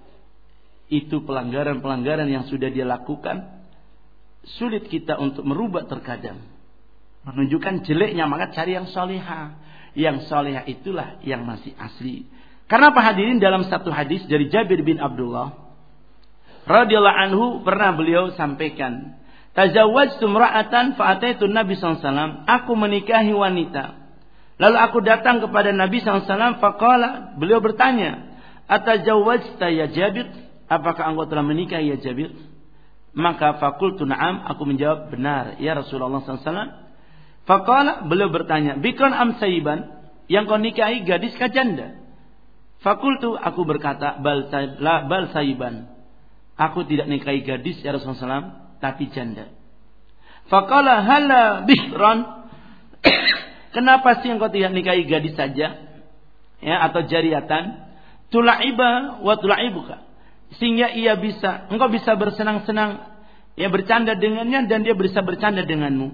Itu pelanggaran-pelanggaran yang sudah dia lakukan. Sulit kita untuk merubah terkadang. Menunjukkan jeleknya, maka cari yang soleha. Yang soleha itulah yang masih asli. Karena apa hadirin, dalam satu hadis dari Jabir bin Abdullah radhiyallahu anhu, pernah beliau sampaikan, tazawwajtu imra'atan fa ataitu Nabi sallallahu alaihi wasallam, aku menikahi wanita. Lalu aku datang kepada Nabi sallallahu alaihi wasallam, faqala, beliau bertanya, atazawwajta ya Jabir? Apakah engkau telah menikah ya Jabir? Maka fakultu na'am, aku menjawab benar ya Rasulullah sallallahu alaihi wasallam. Faqala, beliau bertanya, bikran am saiban? Yang kau nikahi gadis kah janda? Fakultu, aku berkata, bal, la, bal saiban. Aku tidak nikahi gadis ya Rasulullah sallallahu alaihi wasallam, tapi janda. Faqala hala bihran. Kenapa sih engkau tidak nikahi gadis saja? Ya, atau jariatan? Tula'iba wa tula'ibuka. Sehingga ia bisa, engkau bisa bersenang-senang, ya bercanda dengannya dan dia bisa bercanda denganmu.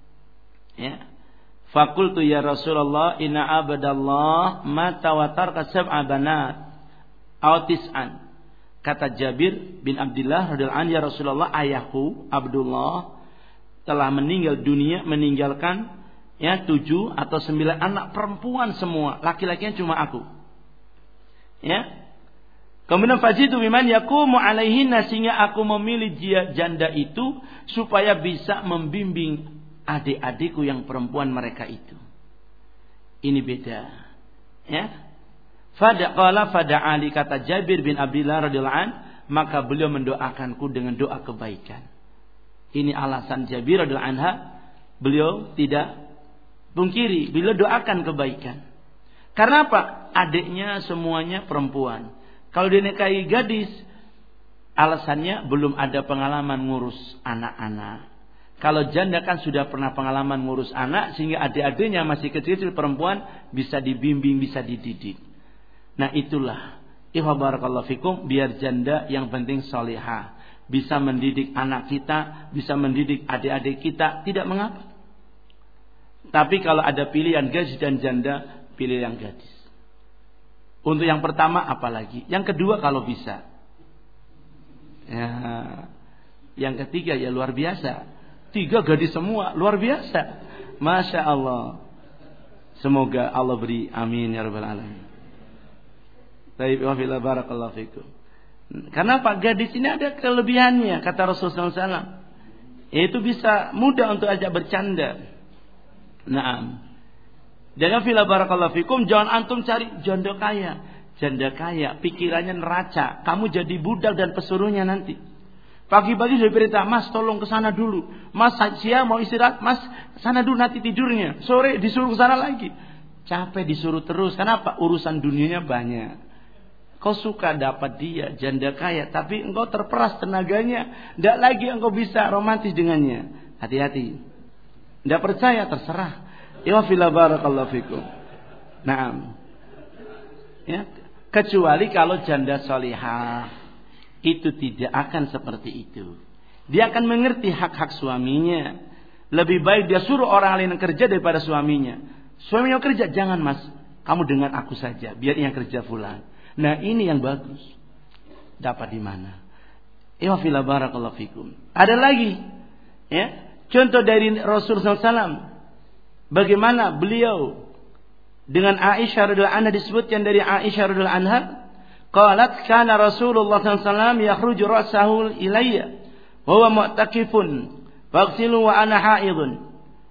Ya. Fakultu ya Rasulullah inna abadallah mata wa tarka sab'a banat aw tis'an. Kata Jabir bin Abdullah radhiyallahu anhu, ya Rasulullah, ayahku Abdullah telah meninggal dunia meninggalkan ya tujuh atau sembilan anak perempuan semua, laki-lakinya cuma aku. Ya. Kemudian fajitu biman yaqumu alaihinna, sehingga aku memilih dia janda itu supaya bisa membimbing adik-adikku yang perempuan mereka itu. Ini beda. Ya. Fada qala fada ali, kata Jabir bin Abdullah radhiyallahu an, maka beliau mendoakanku dengan doa kebaikan. Ini alasan Jabir radhiyallahu anha, beliau tidak pungkiri, beliau doakan kebaikan. Karena apa? Adiknya semuanya perempuan. Kalau dinikahi gadis, alasannya belum ada pengalaman ngurus anak-anak. Kalau janda kan sudah pernah pengalaman ngurus anak, sehingga adik-adiknya masih kecil-kecil perempuan bisa dibimbing, bisa dididik. Nah itulah, ikhwan barakallahu fikum, biar janda yang penting salihah, bisa mendidik anak kita, bisa mendidik adik-adik kita, tidak mengapa. Tapi kalau ada pilihan gadis dan janda, pilih yang gadis. Untuk yang pertama apalagi, yang kedua kalau bisa. Ya, yang ketiga ya luar biasa. Tiga gadis semua, luar biasa. Masya Allah. Semoga Allah beri amin ya rabbal alamin. Baik, wa fillah barakallahu fikum. Karena Pak gadis ini ada kelebihannya, kata Rasulullah sallallahu alaihi wasallam. Yaitu bisa mudah untuk ajak bercanda. Naam. Jangan fila barakallahu fikum, jangan antum cari janda kaya. Janda kaya, pikirannya neraca. Kamu jadi budak dan pesuruhnya nanti. Pagi-pagi sudah perintah, mas tolong ke sana dulu. Mas siang mau istirahat, mas sana dulu nanti tidurnya. Sore disuruh ke sana lagi. Capek disuruh terus. Kenapa? Urusan dunianya banyak. Kau suka dapat dia, janda kaya, tapi engkau terperas tenaganya. Tidak lagi engkau bisa romantis dengannya. Hati-hati. Tidak percaya, terserah. Ya fila barakallahu fikum. Naam. Ya, kecuali kalau janda salihah, itu tidak akan seperti itu. Dia akan mengerti hak-hak suaminya. Lebih baik dia suruh orang lain kerja daripada suaminya. Suaminya kerja, jangan mas, kamu dengan aku saja, biar yang kerja fulan. Nah ini yang bagus. Dapat di mana? Ya fila barakallahu fikum. Ada lagi, ya, contoh dari Rasulullah sallallahu alaihi wasallam. Bagaimana beliau dengan Aisyah radhiyallahu anha, disebutkan dari Aisyah radhiyallahu anha, qalat kana Rasulullah sallallahu alaihi wasallam yakhruju ra'sahu ilayya wa huwa mu'takifun faghsilu wa ana haidun.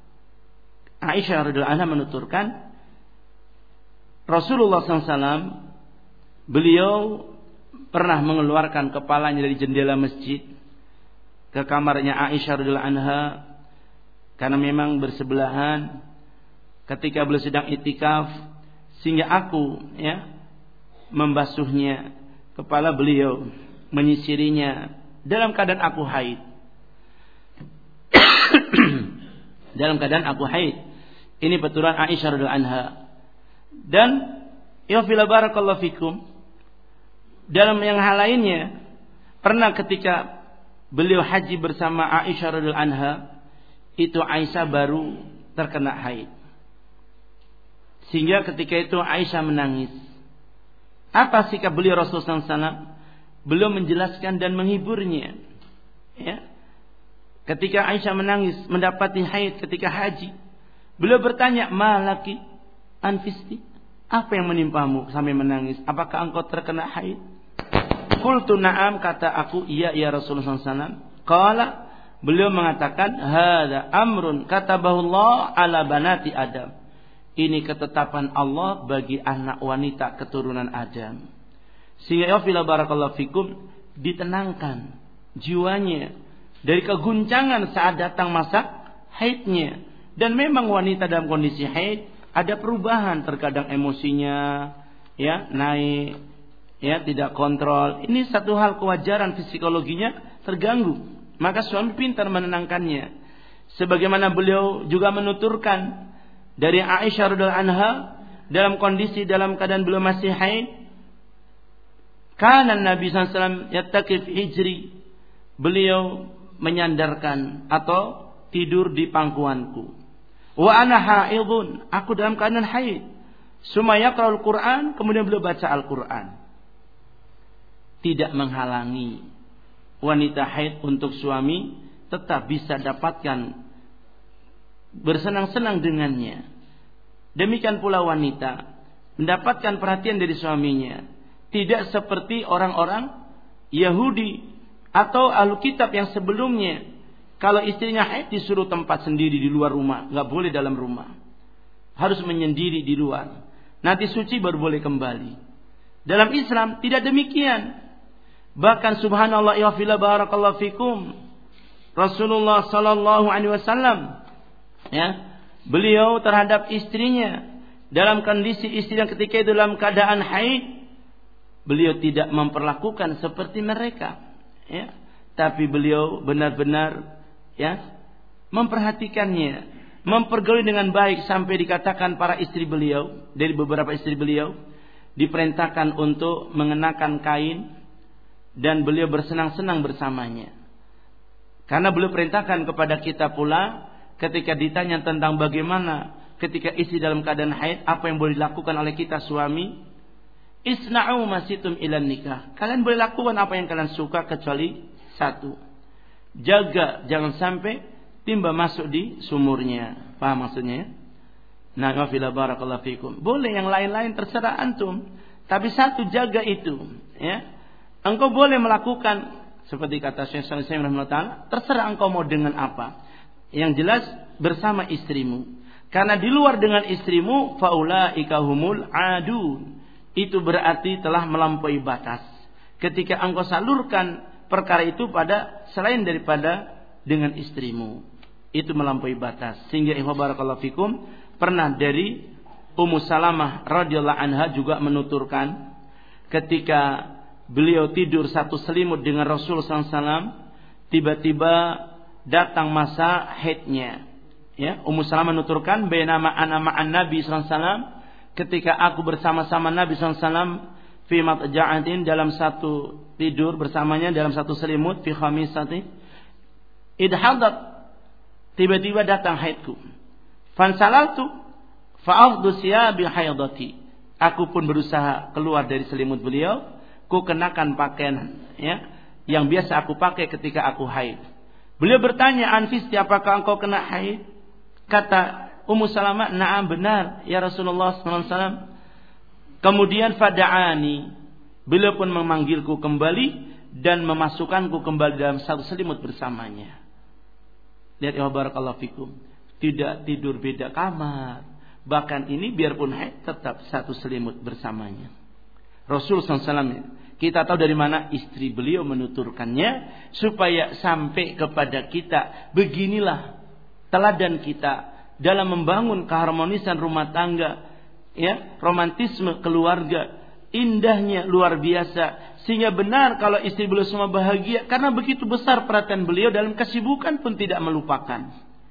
Aisyah radhiyallahu anha menuturkan, Rasulullah sallallahu alaihi wasallam beliau pernah mengeluarkan kepalanya dari jendela masjid ke kamarnya Aisyah radhiyallahu anha, karena memang bersebelahan ketika beliau sedang itikaf, sehingga aku ya membasuhnya, kepala beliau, menyisirinya dalam keadaan aku haid. Dalam keadaan aku haid. Ini peturan Aisyah radhiyallahu anha. Dan ya fila barakallahu fikum, dalam yang hal lainnya, pernah ketika beliau haji bersama Aisyah radhiyallahu anha, itu Aisyah baru terkena haid. Sehingga ketika itu Aisyah menangis. Apa sikap beliau Rasulullah sallallahu alaihi wasallam? Beliau menjelaskan dan menghiburnya. Ya. Ketika Aisyah menangis mendapati haid ketika haji, beliau bertanya, "Malaki anfisti?" Apa yang menimpamu sampai menangis? Apakah engkau terkena haid? Qultu na'am, kata aku, iya ya Rasulullah sallallahu alaihi wasallam. Qala, beliau mengatakan, "Hadza amrun katabahu Allah ala banati Adam." Ini ketetapan Allah bagi anak wanita keturunan Adam. Sehingga ya fila barakallahu fikum, ditenangkan jiwanya dari keguncangan saat datang masa haidnya. Dan memang wanita dalam kondisi haid ada perubahan, terkadang emosinya ya naik, ya tidak kontrol. Ini satu hal kewajaran, psikologinya terganggu. Maka suami pintar menenangkannya. Sebagaimana beliau juga menuturkan dari Aisyah radhiyallahu anha, dalam kondisi dalam keadaan beliau masih haid, kana Nabi sallallahu alaihi wasallam yattakif hijri, beliau menyandarkan atau tidur di pangkuanku. Wa ana haidun, aku dalam keadaan haid. Summa yaqra'ul Qur'an, kemudian beliau baca Al-Qur'an. Tidak menghalangi wanita haid untuk suami tetap bisa dapatkan bersenang-senang dengannya. Demikian pula wanita mendapatkan perhatian dari suaminya, tidak seperti orang-orang Yahudi atau ahlu kitab yang sebelumnya. Kalau istrinya haid disuruh tempat sendiri di luar rumah, nggak boleh dalam rumah, harus menyendiri di luar. Nanti suci baru boleh kembali. Dalam Islam tidak demikian. Bahkan subhanallah ya fila barakallahu fikum, Rasulullah sallallahu alaihi wasallam, ya, beliau terhadap istrinya dalam kondisi istri yang ketika itu dalam keadaan haid, beliau tidak memperlakukan seperti mereka, ya, tapi beliau benar-benar, ya, memperhatikannya, mempergauli dengan baik, sampai dikatakan para istri beliau, dari beberapa istri beliau diperintahkan untuk mengenakan kain dan beliau bersenang-senang bersamanya. Karena beliau perintahkan kepada kita pula ketika ditanya tentang bagaimana ketika istri dalam keadaan haid, apa yang boleh dilakukan oleh kita suami? Isna'u masitum ilan nikah. Kalian boleh lakukan apa yang kalian suka kecuali satu. Jaga jangan sampai timba masuk di sumurnya. Paham maksudnya? Nah, wafila barakallahu fikum. Boleh yang lain-lain terserah antum, tapi satu jaga itu, ya. Engkau boleh melakukan seperti kata Syekh Shalih rahimahullah taala, terserah engkau mau dengan apa. Yang jelas bersama istrimu. Karena di luar dengan istrimu faulaika humul adun. Itu berarti telah melampaui batas. Ketika engkau salurkan perkara itu pada selain daripada dengan istrimu, itu melampaui batas. Sehingga ikhwan barakallahu fikum, pernah dari Ummu Salamah radhiyallahu anha juga menuturkan, ketika beliau tidur satu selimut dengan Rasul sallallahu alaihi wasallam, tiba-tiba datang masa haidnya. Ya, Ummu Salamah menuturkan, bainama ana ma'an Nabi sallallahu alaihi wasallam, ketika aku bersama-sama Nabi sallallahu alaihi wasallam fi matja'atin, dalam satu tidur bersamanya dalam satu selimut, fi khamisati idhadat, tiba-tiba datang haidku. Fansalaltu fa'afdu siyabi haidati, aku pun berusaha keluar dari selimut beliau, ku kenakan pakaian, ya, yang biasa aku pakai ketika aku haid. Beliau bertanya, anfisti, apakah engkau kena haid? Kata Ummu Salamah, na'am, benar ya Rasulullah sallallahu alaihi wasallam. Kemudian fada'ani, beliau pun memanggilku kembali dan memasukkanku kembali dalam satu selimut bersamanya. Lihat ya barakallahu fikum, tidak tidur beda kamar, bahkan ini biarpun haid tetap satu selimut bersamanya. Rasul sallallahu alaihi wasallam, kita tahu dari mana istri beliau menuturkannya supaya sampai kepada kita. Beginilah teladan kita dalam membangun keharmonisan rumah tangga, ya, romantisme keluarga, indahnya luar biasa. Sehingga benar kalau istri beliau semua bahagia, karena begitu besar perhatian beliau, dalam kesibukan pun tidak melupakan.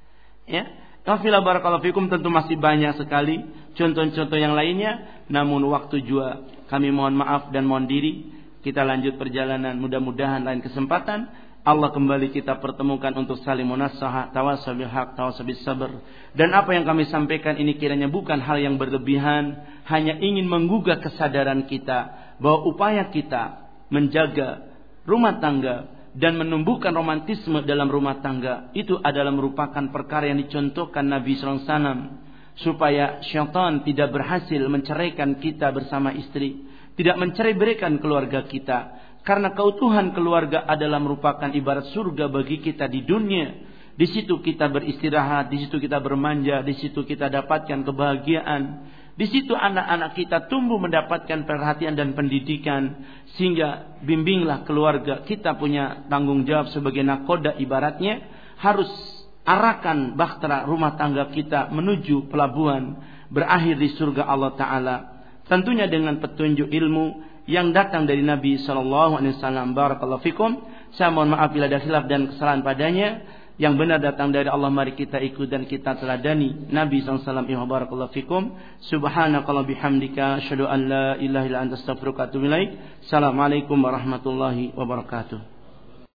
Ya, kafila barakallahu fikum, tentu masih banyak sekali contoh-contoh yang lainnya, namun waktu juga kami mohon maaf dan mohon diri. Kita lanjut perjalanan, mudah-mudahan lain kesempatan Allah kembali kita pertemukan untuk saling munasahah, tawassaw bil haq, tawassaw bis sabr. Dan apa yang kami sampaikan ini kiranya bukan hal yang berlebihan, hanya ingin menggugah kesadaran kita bahwa upaya kita menjaga rumah tangga dan menumbuhkan romantisme dalam rumah tangga itu adalah merupakan perkara yang dicontohkan Nabi sallallahu alaihi wasallam, supaya syaitan tidak berhasil menceraikan kita bersama istri, tidak mencerai-beraikan keluarga kita. Karena keutuhan keluarga adalah merupakan ibarat surga bagi kita di dunia. Di situ kita beristirahat, di situ kita bermanja, di situ kita dapatkan kebahagiaan. Di situ anak-anak kita tumbuh mendapatkan perhatian dan pendidikan. Sehingga bimbinglah keluarga. Kita punya tanggung jawab sebagai nakoda ibaratnya. Harus arahkan bahtera rumah tangga kita menuju pelabuhan berakhir di surga Allah Ta'ala. Tentunya dengan petunjuk ilmu yang datang dari Nabi sallallahu alaihi wasallam. Barakallahu fikum. Saya mohon maaf bila ada khilaf dan kesalahan padanya. Yang benar datang dari Allah, mari kita ikut dan kita teladani Nabi sallallahu alaihi wasallam. Barakallahu fikum. Subhanakallah bihamdika asyhadu an la ilaha illa anta astaghfiruka wa atubu ilaik. Assalamualaikum warahmatullahi wabarakatuh.